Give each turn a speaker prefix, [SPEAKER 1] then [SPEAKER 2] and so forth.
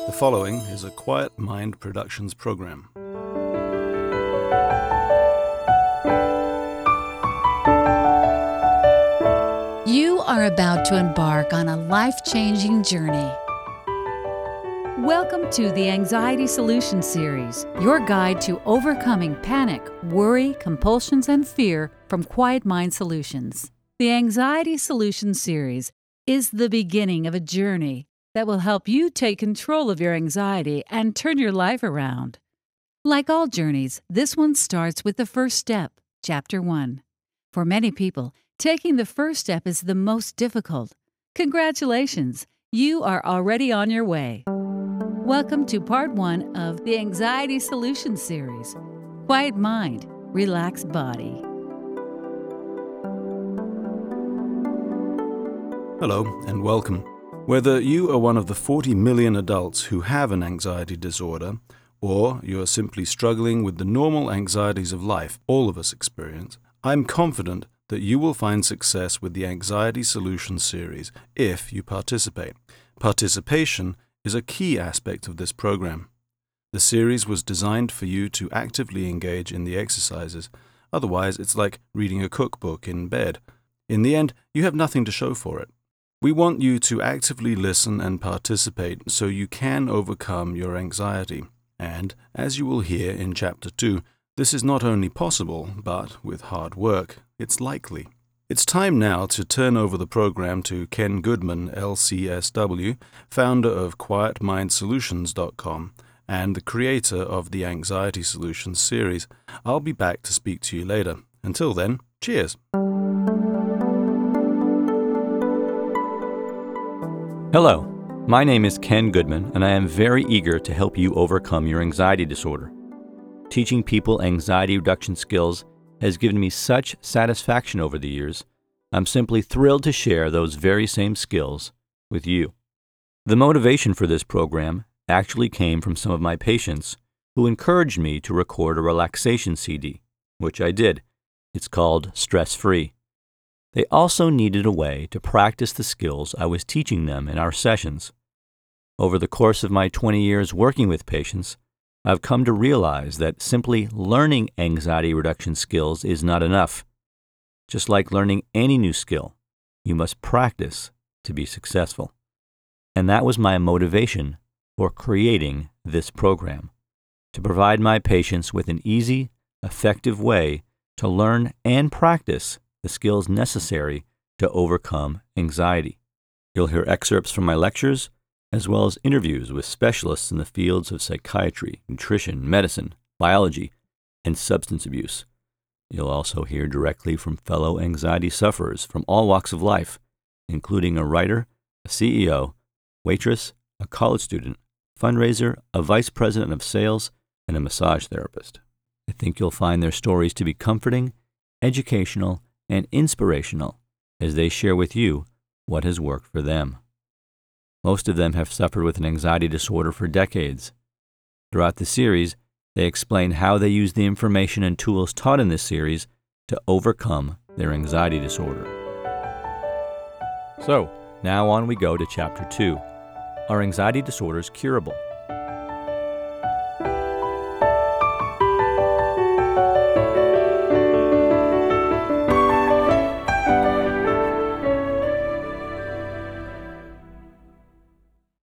[SPEAKER 1] The following is a Quiet Mind Productions program.
[SPEAKER 2] You are about to embark on a life-changing journey. Welcome to the Anxiety Solution Series, your guide to overcoming panic, worry, compulsions, and fear from Quiet Mind Solutions. The Anxiety Solution Series is the beginning of a journey that will help you take control of your anxiety and turn your life around. Like all journeys, this one starts with the first step, Chapter 1. For many people, taking the first step is the most difficult. Congratulations, you are already on your way. Welcome to Part 1 of the Anxiety Solution Series, Quiet Mind, Relaxed Body.
[SPEAKER 1] Hello and welcome. Whether you are one of the 40 million adults who have an anxiety disorder, or you are simply struggling with the normal anxieties of life all of us experience, I'm confident that you will find success with the Anxiety Solutions series if you participate. Participation is a key aspect of this program. The series was designed for you to actively engage in the exercises. Otherwise, it's like reading a cookbook in bed. In the end, you have nothing to show for it. We want you to actively listen and participate so you can overcome your anxiety. And, as you will hear in Chapter 2, this is not only possible, but with hard work, it's likely. It's time now to turn over the program to Ken Goodman, LCSW, founder of QuietMindSolutions.com and the creator of the Anxiety Solutions series. I'll be back to speak to you later. Until then, cheers.
[SPEAKER 3] Hello, my name is Ken Goodman, and I am very eager to help you overcome your anxiety disorder. Teaching people anxiety reduction skills has given me such satisfaction over the years. I'm simply thrilled to share those very same skills with you. The motivation for this program actually came from some of my patients who encouraged me to record a relaxation CD, which I did. It's called Stress Free. They also needed a way to practice the skills I was teaching them in our sessions. Over the course of my 20 years working with patients, I've come to realize that simply learning anxiety reduction skills is not enough. Just like learning any new skill, you must practice to be successful. And that was my motivation for creating this program, to provide my patients with an easy, effective way to learn and practice the skills necessary to overcome anxiety. You'll hear excerpts from my lectures, as well as interviews with specialists in the fields of psychiatry, nutrition, medicine, biology, and substance abuse. You'll also hear directly from fellow anxiety sufferers from all walks of life, including a writer, a CEO, waitress, a college student, fundraiser, a vice president of sales, and a massage therapist. I think you'll find their stories to be comforting, educational, and inspirational as they share with you what has worked for them. Most of them have suffered with an anxiety disorder for decades. Throughout the series, they explain how they use the information and tools taught in this series to overcome their anxiety disorder. So, now on we go to Chapter 2. Are anxiety disorders curable?